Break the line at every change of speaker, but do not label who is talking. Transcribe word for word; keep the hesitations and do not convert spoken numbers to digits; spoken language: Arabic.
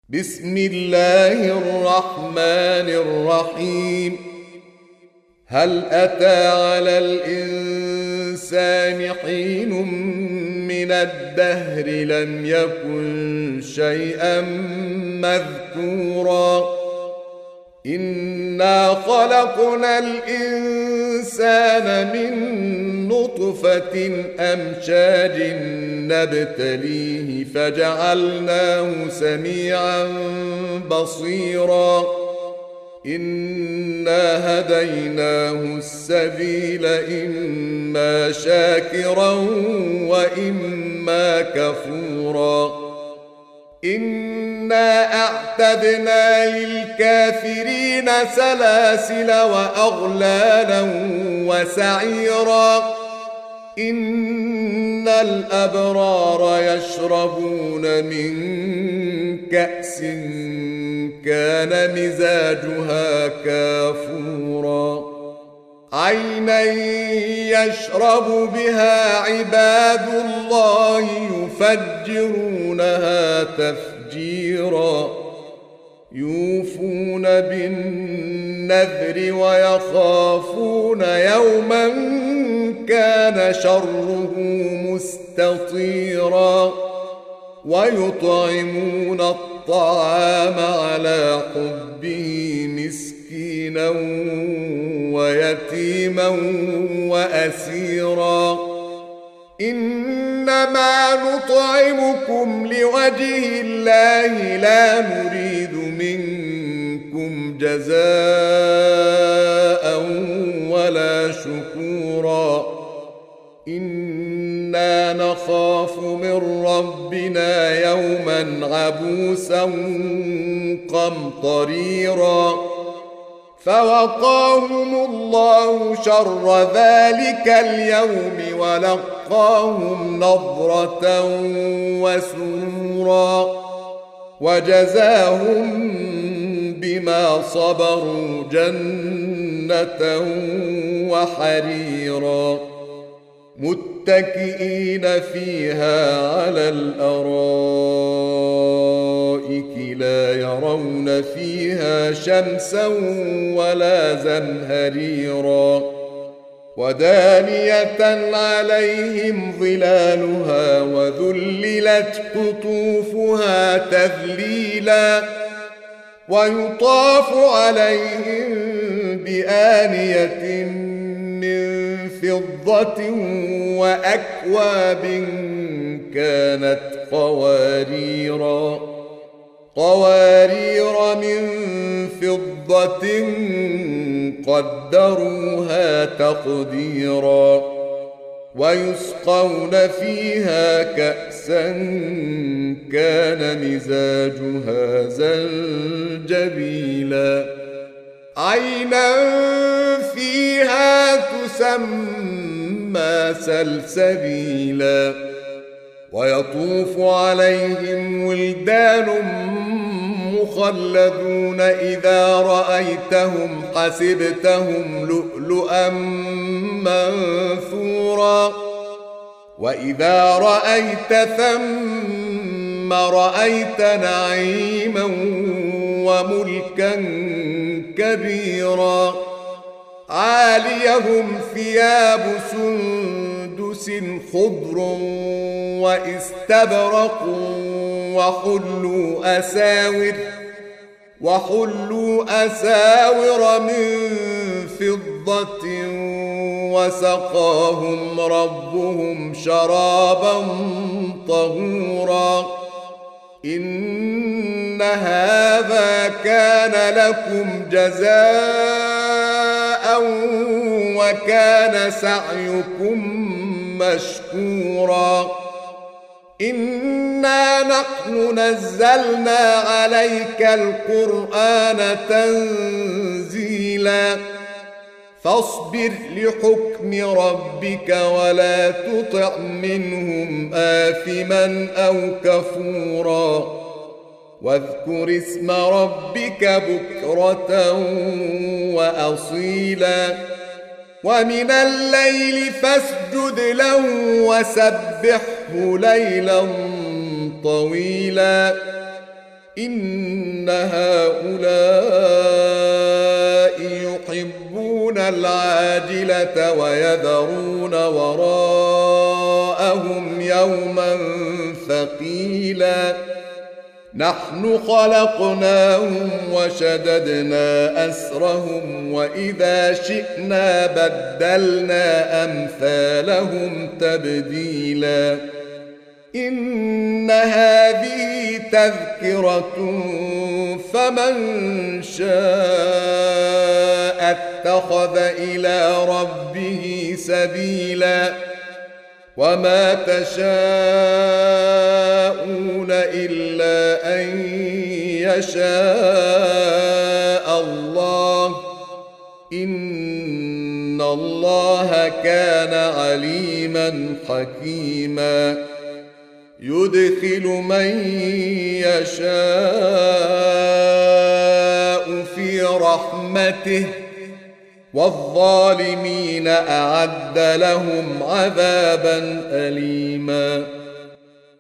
بسم الله الرحمن الرحيم. هل أتى على الإنسان حين من الدهر لم يكن شيئا مذكورا إنا خلقنا الإنسان من نطفة أمشاج نبتليه فجعلناه سميعا بصيرا إنا هديناه السبيل إما شاكرا وإما كفورا إنا أعتدنا للكافرين سلاسل وأغلالا وسعيرا إن الأبرار يشربون من كأس كان مزاجها كافورا عينا يشرب بها عباد الله يفجرونها تفجيرا يوفون بالنذر ويخافون يوما كان شره مستطيرا ويطعمون الطعام على حبه مسكينا ويتيما وأسيرا إنما نطعمكم لوجه الله لا نريد منكم جزاء ولا شكورا إنا نخاف من ربنا يوما عبوسا قمطريرا فوقاهم الله شر ذلك اليوم ولقاهم نضرة وسرورا وجزاهم بما صبروا جنة وحريرا متكئين فيها على الأرائك لا يرون فيها شمسا ولا زمهريرا ودانية عليهم ظلالها وذللت قطوفها تذليلا ويطاف عليهم بآنية من فضة وأكواب كانت قواريرا قوارير من فضة قدروها تقديرا ويسقون فيها كأسا كان مزاجها زنجبيلا عينا فيها تسمى سلسبيلا ويطوف عليهم ولدان مخلدون إذا رأيتهم حسبتهم لؤلؤا منثورا وإذا رأيت ثم رأيت نعيما وملكا كبيرا عاليهم ثياب سندس خضر واستبرق وحلوا أساور وحلوا أساور من فضة وسقاهم ربهم شرابا طهورا إن هذا كان لكم جزاء وكان سعيكم مشكورا إنا نحن نزلنا عليك القرآن تنزيلا فاصبر لحكم ربك ولا تطع منهم آثما أو كفورا واذكر اسم ربك بكرة وأصيلا ومن الليل فاسجد له وسبحه ليلا طويلا إن هؤلاء يحبون العاجلة ويذرون وراءهم يوما ثقيلا نحن خلقناهم وشددنا أسرهم وإذا شئنا بدلنا أمثالهم تبديلا إن هذه تذكرة فمن شاء اتخذ إلى ربه سبيلا وما تشاءون إلا أن يشاء الله إن الله كان عليما حكيما يدخل من يشاء في رحمته والظالمين أعد لهم عذابا أليما